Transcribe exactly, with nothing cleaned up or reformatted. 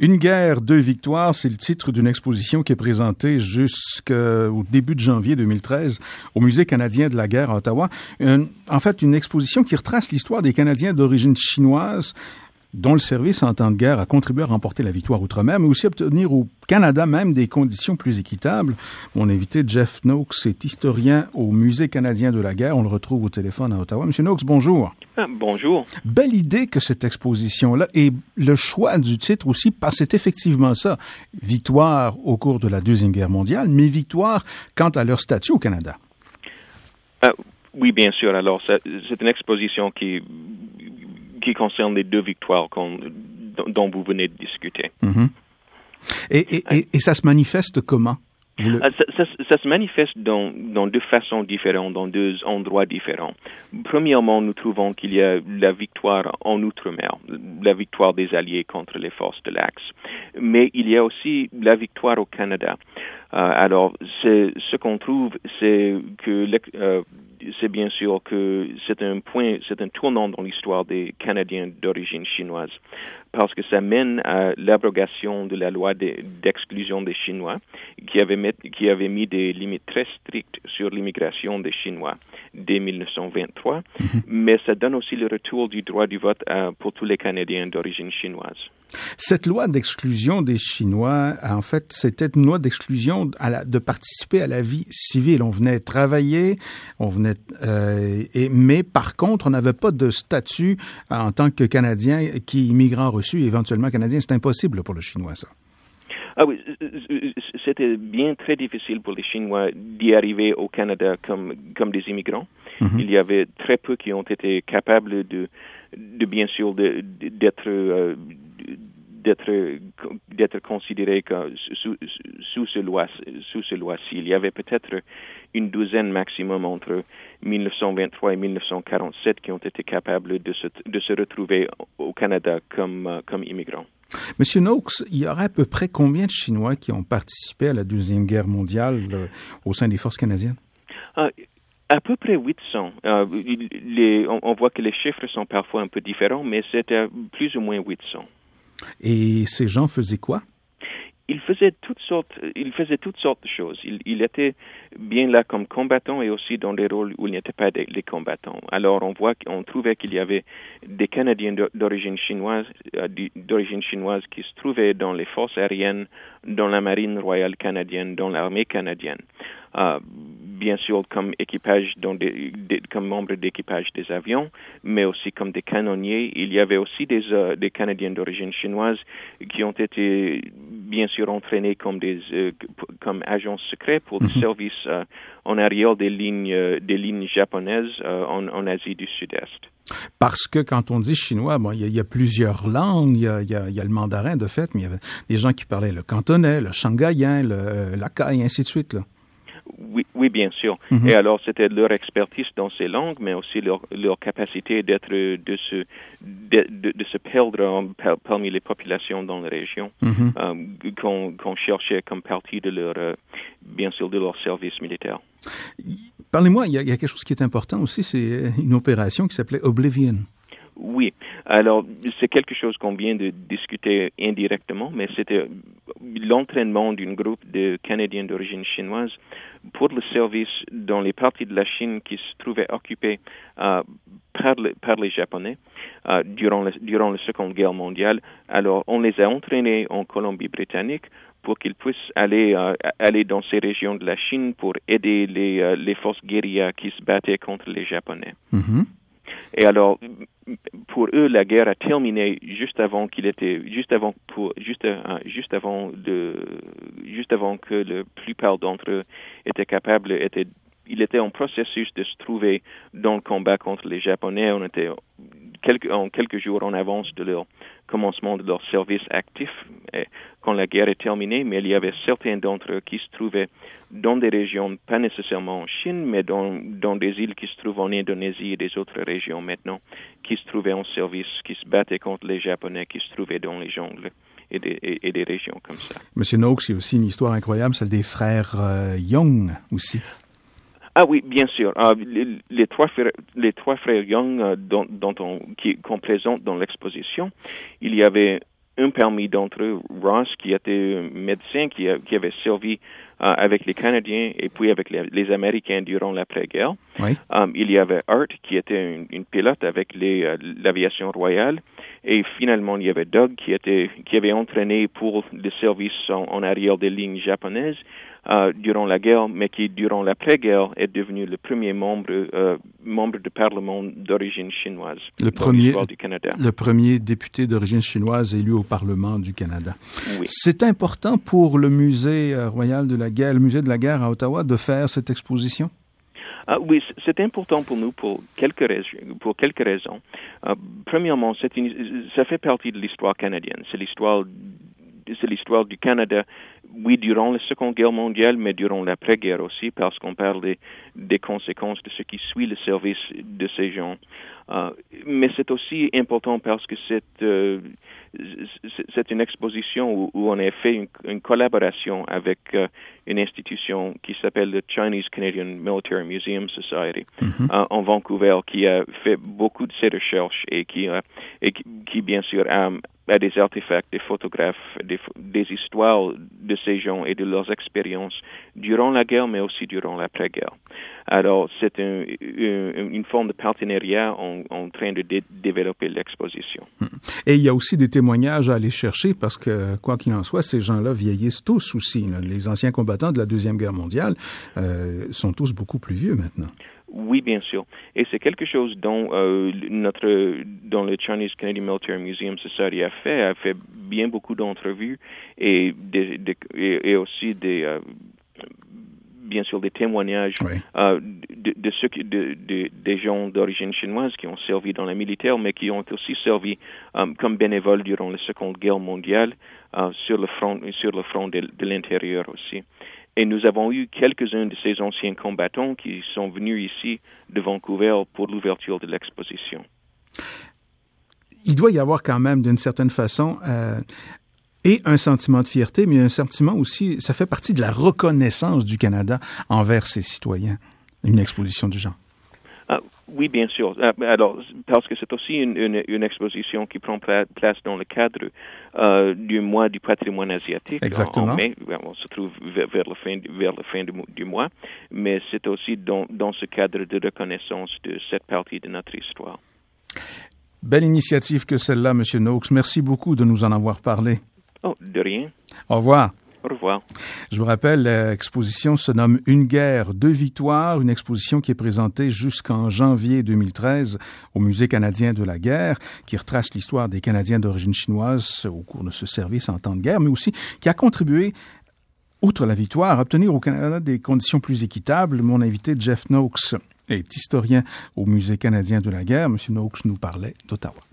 Une guerre, deux victoires, c'est le titre d'une exposition qui est présentée jusqu'au début de janvier deux mille treize au Musée canadien de la guerre à Ottawa. Une, en fait, une exposition qui retrace l'histoire des Canadiens d'origine chinoise dont le service en temps de guerre a contribué à remporter la victoire outre-mer, mais aussi à obtenir au Canada même des conditions plus équitables. Mon invité, Jeff Noakes, est historien au Musée canadien de la guerre. On le retrouve au téléphone à Ottawa. Monsieur Noakes, bonjour. Ah, bonjour. Belle idée que cette exposition-là, et le choix du titre aussi, parce que c'est effectivement ça. Victoire au cours de la Deuxième Guerre mondiale, mais victoire quant à leur statut au Canada. Ah, oui, bien sûr. Alors, c'est, c'est une exposition qui... qui concerne les deux victoires dont vous venez de discuter. Mm-hmm. Et, et, et, et ça se manifeste comment? Le... Ça, ça, ça se manifeste dans, dans deux façons différentes, dans deux endroits différents. Premièrement, nous trouvons qu'il y a la victoire en Outre-mer, la victoire des Alliés contre les forces de l'Axe. Mais il y a aussi la victoire au Canada. Euh, alors, c'est, ce qu'on trouve, c'est que euh, c'est bien sûr que c'est un point, c'est un tournant dans l'histoire des Canadiens d'origine chinoise, parce que ça mène à l'abrogation de la loi de, d'exclusion des Chinois, qui avait, met, qui avait mis des limites très strictes sur l'immigration des Chinois dès dix-neuf cent vingt-trois, mm-hmm. mais ça donne aussi le retour du droit du vote à, pour tous les Canadiens d'origine chinoise. Cette loi d'exclusion des Chinois, en fait, c'était une loi d'exclusion à la, de participer à la vie civile. On venait travailler, on venait, euh, et, mais par contre, on n'avait pas de statut en tant que Canadien qui immigrant reçu, éventuellement Canadien. C'est impossible pour le Chinois, ça. Ah oui, c'était bien très difficile pour les Chinois d'y arriver au Canada comme, comme des immigrants. Mm-hmm. Il y avait très peu qui ont été capables de, de bien sûr, de, de, d'être, euh, d'être, d'être considérés comme, sous, sous, ce loi, sous ce loi-ci. Il y avait peut-être une douzaine maximum entre dix-neuf cent vingt-trois et dix-neuf cent quarante-sept qui ont été capables de se, de se retrouver au Canada comme, comme immigrants. Monsieur Noakes, il y aurait à peu près combien de Chinois qui ont participé à la Deuxième Guerre mondiale euh, au sein des forces canadiennes? Uh, à peu près huit cents. Uh, les, on, on voit que les chiffres sont parfois un peu différents, mais c'était plus ou moins huit cents. Et ces gens faisaient quoi? Il faisait toutes sortes, il faisait toutes sortes de choses. Il, il était bien là comme combattant et aussi dans des rôles où il n'y était pas des, des combattants. Alors on voit qu'on trouvait qu'il y avait des Canadiens d'origine chinoise, d'origine chinoise qui se trouvaient dans les forces aériennes, dans la marine royale canadienne, dans l'armée canadienne. Uh, bien sûr comme équipage, dans des, des, comme membres d'équipage des avions, mais aussi comme des canonniers. Il y avait aussi des, uh, des Canadiens d'origine chinoise qui ont été bien sûr entraînés comme des uh, comme agents secrets pour mm-hmm. le service uh, en arrière des lignes uh, des lignes japonaises uh, en, en Asie du Sud-Est. Parce que quand on dit chinois, bon, il y, y a plusieurs langues, il y a, y, a, y a le mandarin de fait, mais il y avait des gens qui parlaient le cantonais, le shanghaïen, le l'akai, et ainsi de suite, là. Oui, oui, bien sûr. Mm-hmm. Et alors, c'était leur expertise dans ces langues, mais aussi leur, leur capacité d'être, de se, de, de, de se perdre en, par, parmi les populations dans la région, mm-hmm. euh, qu'on, qu'on cherchait comme partie de leur, euh, bien sûr, de leur service militaire. Parlez-moi, il y, a, il y a quelque chose qui est important aussi, c'est une opération qui s'appelait Oblivion. Oui. Alors, c'est quelque chose qu'on vient de discuter indirectement, mais c'était l'entraînement d'un groupe de Canadiens d'origine chinoise pour le service dans les parties de la Chine qui se trouvaient occupées euh, par, le, par les Japonais euh, durant, le, durant la Seconde Guerre mondiale. Alors, on les a entraînés en Colombie-Britannique pour qu'ils puissent aller, euh, aller dans ces régions de la Chine pour aider les, euh, les forces guérillas qui se battaient contre les Japonais. Mm-hmm. Et alors, pour eux, la guerre a terminé juste avant qu'il était, juste avant pour, juste, euh, juste avant de, juste avant que la plupart d'entre eux étaient capables, étaient, il était en processus de se trouver dans le combat contre les Japonais. On était quelques, en quelques jours en avance de leur commencement de leur service actif et quand la guerre est terminée, mais il y avait certains d'entre eux qui se trouvaient dans des régions, pas nécessairement en Chine, mais dans, dans des îles qui se trouvent en Indonésie et des autres régions maintenant, qui se trouvaient en service, qui se battaient contre les Japonais, qui se trouvaient dans les jungles et des, et, et des régions comme ça. Monsieur Noakes, il y a aussi une histoire incroyable, celle des frères euh, Young aussi. Ah oui, bien sûr. Uh, les, les, trois frères, les trois frères Young uh, dont, dont on, qui, qu'on présente dans l'exposition, il y avait un parmi d'entre eux, Ross, qui était un médecin qui, a, qui avait servi euh, avec les Canadiens et puis avec les, les Américains durant l'après-guerre. Oui. Um, il y avait Art, qui était une, une pilote avec les, euh, l'aviation royale. Et finalement, il y avait Doug, qui, était, qui avait entraîné pour le service en, en arrière des lignes japonaises euh, durant la guerre, mais qui, durant l'après-guerre, est devenu le premier membre, euh, membre du Parlement d'origine chinoise le dans premier, l'histoire du Canada. Le premier député d'origine chinoise élu au Parlement du Canada. Oui. C'est important pour le Musée royal de la guerre, le Musée de la guerre à Ottawa, de faire cette exposition? Uh, oui, c'est important pour nous pour quelques raisons. Pour quelques raisons. Uh, premièrement, c'est une, ça fait partie de l'histoire canadienne. C'est l'histoire, c'est l'histoire du Canada, oui, durant la Seconde Guerre mondiale, mais durant l'après-guerre aussi, parce qu'on parle des, des conséquences de ce qui suit le service de ces gens. Uh, mais c'est aussi important parce que c'est, euh, c'est une exposition où, où on a fait une, une collaboration avec uh, une institution qui s'appelle le Chinese Canadian Military Museum Society mm-hmm. uh, en Vancouver, qui a fait beaucoup de ces recherches et qui, uh, et qui, qui bien sûr a, a des artefacts, des photographes, des, des histoires de ces gens et de leurs expériences durant la guerre, mais aussi durant l'après-guerre. Alors, c'est un, une, une forme de partenariat en, en train de dé- développer l'exposition. Et il y a aussi des témoignages à aller chercher parce que, quoi qu'il en soit, ces gens-là vieillissent tous aussi. Là. Les anciens combattants de la Deuxième Guerre mondiale euh, sont tous beaucoup plus vieux maintenant. Oui, bien sûr. Et c'est quelque chose dont euh, notre, dont le Chinese Canadian Military Museum Society a fait, a fait bien beaucoup d'entrevues et, des, des, et, et aussi des, euh, bien sûr, des témoignages oui. euh, de, de ceux qui, de, de, des gens d'origine chinoise qui ont servi dans la militaire, mais qui ont aussi servi um, comme bénévoles durant la Seconde Guerre mondiale uh, sur le front, sur le front de, de l'intérieur aussi. Et nous avons eu quelques-uns de ces anciens combattants qui sont venus ici de Vancouver pour l'ouverture de l'exposition. Il doit y avoir quand même, d'une certaine façon, euh, et un sentiment de fierté, mais un sentiment aussi, ça fait partie de la reconnaissance du Canada envers ses citoyens, une exposition du genre. Uh, oui, bien sûr. Uh, alors, parce que c'est aussi une, une, une exposition qui prend pla- place dans le cadre uh, du mois du patrimoine asiatique. Exactement. En, en mai, on se trouve vers, vers la fin, vers la fin du, du mois, mais c'est aussi dans, dans ce cadre de reconnaissance de cette partie de notre histoire. Belle initiative que celle-là, M. Noakes. Merci beaucoup de nous en avoir parlé. Oh, de rien. Au revoir. Au revoir. Je vous rappelle, l'exposition se nomme Une guerre, deux victoires, une exposition qui est présentée jusqu'en janvier deux mille treize au Musée canadien de la guerre, qui retrace l'histoire des Canadiens d'origine chinoise au cours de ce service en temps de guerre, mais aussi qui a contribué, outre la victoire, à obtenir au Canada des conditions plus équitables. Mon invité, Jeff Noakes, est historien au Musée canadien de la guerre. M. Noakes nous parlait d'Ottawa.